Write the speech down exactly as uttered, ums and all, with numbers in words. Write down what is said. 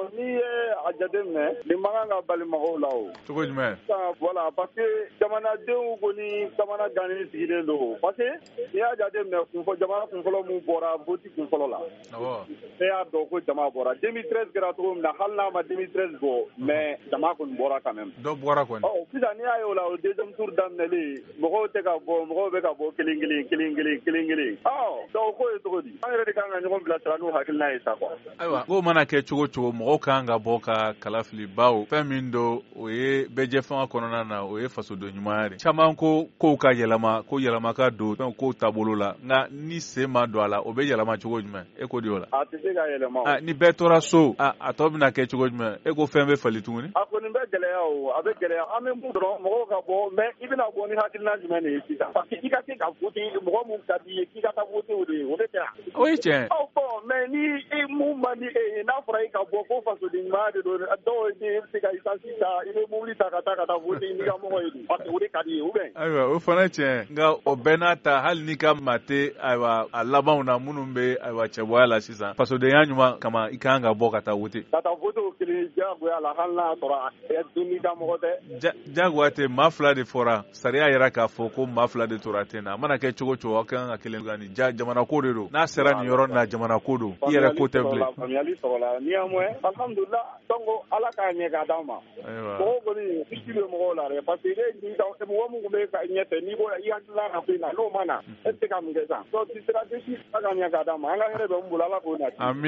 n'i ye a jateminɛ nin man kan ka bali mɔgɔw la o. Cogo jumɛn? Voilà parce que jamanadenw kɔni kamana gannen sigilen don parce que n'i y'a jateminɛ kunfɔ jamana kunfɔlɔ min bɔra vote kunfɔlɔ la. Awɔ. Ne y'a dɔn ko jama bɔra deux mille treize kɛra cogo min na hali n'a ma deux mille treize bɔ mais jama kɔni bɔra quand même. Dɔ bɔra kɔni. Ɔ sisan n'i y'a ye o la o deuxième tour daminɛlen mɔgɔw tɛ ka bɔ mɔgɔw bɛ ka bɔ kelen kelen kelen kelen kelen kelen. Ɔ donc k'o ye cogo di? An yɛrɛ de kan ka ɲɔgɔn bilasira n'o hakilina ye sa quoi. Ayiwa k'o mana kɛ cogo cogo mɔgɔw kan ka bɔ ka kala fili bawo fɛn min don o ye bɛɛ fanga kɔnɔna na o ye fasoden ɲumanya de. Caman ko kow ka yɛlɛma ko yɛlɛma ka don fɛn kow taabolo la nka ni sen ma don a la o bɛ yɛlɛma cogo jumɛn e ko di o la? A tɛ se ka yɛlɛma o. Ni bɛɛ tora so a a tɔ bɛna kɛ cogo jumɛn e ko fɛn bɛ fali tuguni? A kɔni bɛ gɛlɛya o a bɛ gɛlɛya an bɛ mun dɔrɔn mɔgɔw ka bɔ mais i bɛna bɔ ni hakilina jumɛn de ye sisan parce que i ka se ka vote mɔgɔ mun ka d'i ye k'i ka taa vote o de ye o de tɛ yan. O ye tiɲɛ. Ɔ bon mais ni i mun man di e ye n'a fɔra i ka bɔ ko fasoden ɲumanya de don dɔw bɛ se ka essence ta i bɛ mobili ta ka taa ka taa vote n'i ka mɔgɔ ye parce que o de ka di ye ou bien. Ayiwa o fana ye tiɲɛ nka o bɛɛ n'a ta hali n'i ka maa tɛ ayiwa a labanw na minnu bɛ ayiwa cɛbɔya la sisan fasodenya ɲuman kama i kan ka bɔ ka taa vote. Ka taa vote o kelen diyagoya la hali n'a sɔrɔ a dun n'i ka mɔgɔ tɛ. Diyagoya tɛ maa fila de fɔra sariya yɛrɛ k'a fɔ ko maa fila de tora ten na a mana kɛ cogo cogo aw kan ka kelen dilan nin jamana ko de don n'a sera nin yɔrɔ na jamana ko don i yɛrɛ ko tɛ bilen. Faamuyali sɔrɔla néanmoins alhamdulillah donc ala k'a ɲɛ k'a d'an ma. Mɔgɔw kɔni kisi bɛ mɔgɔw la dɛ parce que mɔgɔ mun bɛ ka ɲɛfɛ n'i bɔra i hakilila ka fɛn na n'o ma na e tɛ se ka mun kɛ sisan donc tu seras déçu ala k'a ɲɛ k'a d'an ma an ka hɛrɛ bɛ mun bolo ala k'o nati.